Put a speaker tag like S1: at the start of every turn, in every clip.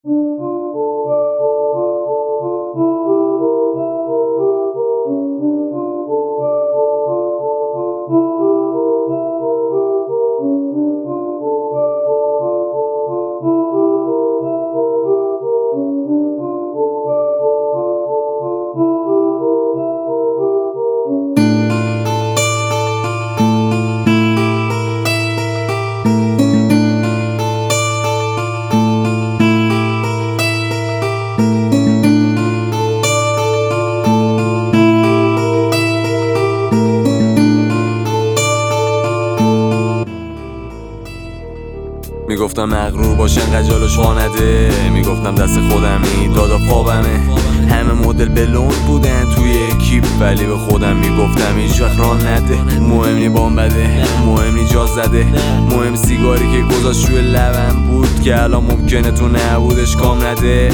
S1: میگفتم مغرور باشه انقدر جالش نده، میگفتم دست خودمی دادا خوابمه. همه مدل بلوند بودن توی اکیپ، ولی به خودم میگفتم هیچ وقت ران نده. مهم نی بام بده، مهم نی جا زده، مهم سیگاری که گذاشت روی لبم بود که الان ممکنه تو نبودش کام نده.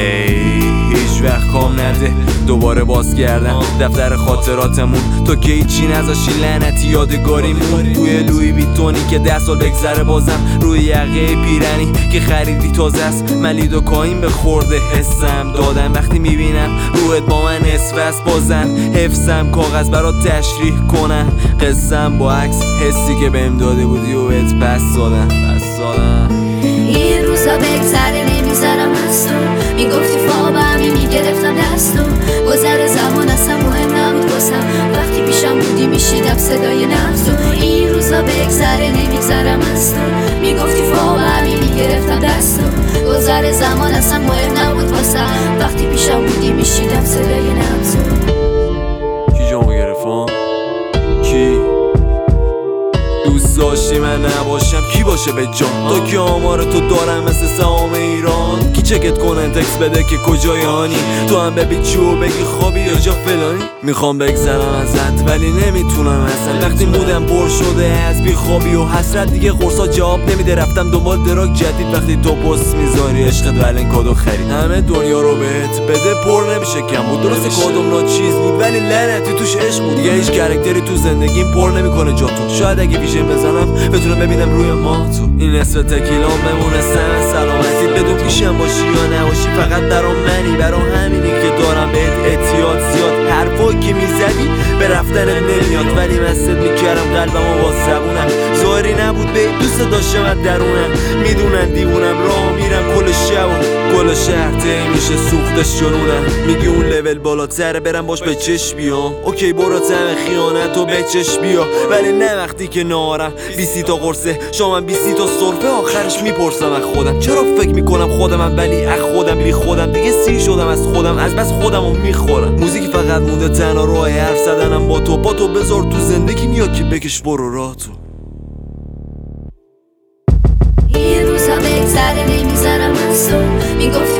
S1: هیچ وقت کام نده. دوباره باز کردم دفتر خاطراتمون، تو که هیچی نذاشی لعنتی یادگاریمون. بوی لوی ویتونی که 10 سال بگذره بازم روی یقه پیرنی که خریدی تازه است. ملید و کاین به خورده حسم دادم وقتی میبینم روحت با من نصف است. بازم حفظم کاغذ برات تشریح کنم قصم با عکس حسی که بهم داده بودی و بهت پس دادم.
S2: این روزا بگذره نمیذارم از تو، میگفتی خوابمی میگرفتم دستو. گذر زمان اصلا مهم نبود واسم، وقتی پیشم بودی میشیدم صدای نفسو. این روزا بگذره نمیذارم از تو، میگفتی خوابمی میگرفتم دستو. گذر زمان اصلا مهم نبود واسم، وقتی پیشم بودی میشیدم صدای نفسو.
S1: کی جامو گرفتم؟ کی؟ دوست داشتی من نباشم کی باشه به جان؟ تو که آمار تو دارم مثل سهام ایران. کی چکت کنن تکس بده که کجای هانی؟ تو هم ببین چی و بگی خوابی یا جا فلانی. میخوام بگذرم ازت ولی نمیتونم اصلا، وقتی مودم پر شده از بی خوابی و حسرت. دیگه قرصا جواب نمیده، رفتم دنبال دراگ جدید. وقتی تو پست میذاری عشقت ولن کادو خرید. همه دنیا رو بهت بده پر نمیشه کم بود. درسته کادوم ناچیز بود ولی لعنتی توش عشق بود. دیگه هیچ کاراکتری تو زندگیم پر نمیکنه جاتو. شاید اگه ویژن بزنم بتونم ببینم روی ما تو. این نصف تکیلام بمونه سن سلامتی، بدون پیشم باشی یا نباشی فقط برام منی. برام همینی که دارم بهت اعتیاد زیاد. حرفایی که میزدی به رفتن نمیاد، ولی مست میکردم قلبمو با زبونم. ظاهری نبود به دوست داشتم از درونم. میدونن دیوونم راه میرم کل شب و کل شهر ته میشه سوختش جنونم. میگی اون لول بالاتره برم باش به چش بیام. اوکی برو تم خیانت و به چش بیا، ولی نه وقتی که نارم 20 تا قرصه شامم 20 تا سرفه. آخرش میپرسم از خودم چرا فکر میکنم خودمم ولی از خودم بی خودم. دیگه سیر شدم از خودم، از بس خودمو میخورم. موزیک فقط مونده تنها راه حرف زدنم با تو. بذار تو زندگی میاد که بکش برو راه تو.
S2: این روزا بگذره نمیذارم از تو، میگفتی